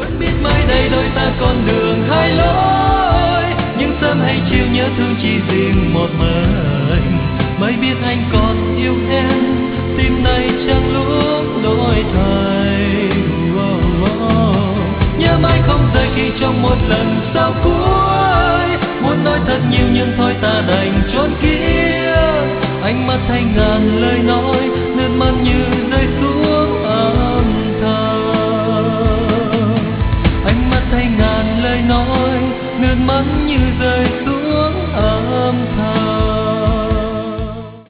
Vẫn biết mai đây đôi ta con đường hai lối, nhưng sớm hay chiều nhớ thương chỉ riêng một mình. Mới biết anh còn yêu em, tim này chẳng lúc đổi thay. Nhớ mãi không rời khi trong một lần sau cuối, muốn nói thật nhiều nhưng thôi ta đành trốn kia. Ánh mắt thay ngàn lời nói, nước mắt như rơi xuống âm thầm. Ánh mắt thay ngàn lời nói, nước mắt như rơi